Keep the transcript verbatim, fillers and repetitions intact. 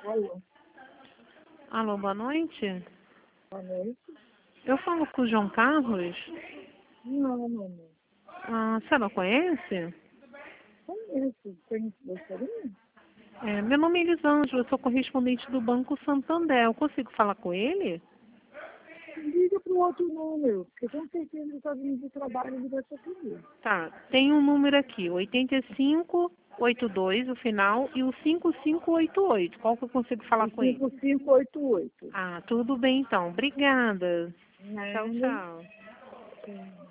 Alô, Alô, boa noite. boa noite. Eu falo com o João Carlos. Não, meu amor. Ah, você não conhece? Conheço. Conheço gostaria? É, meu nome é Elisângela, eu sou correspondente do Banco Santander. Eu consigo falar com ele? Liga para o outro número, porque com certeza ele está vindo do trabalho e ele vai te atender. Tá, tem um número aqui, oitenta e cinco oitenta e dois, o final, e o cinco cinco oito oito. Qual que eu consigo falar O com ele? cinco cinco oito oito. Ah, tudo bem então. Obrigada. Tchau, Nada. tchau. Sim.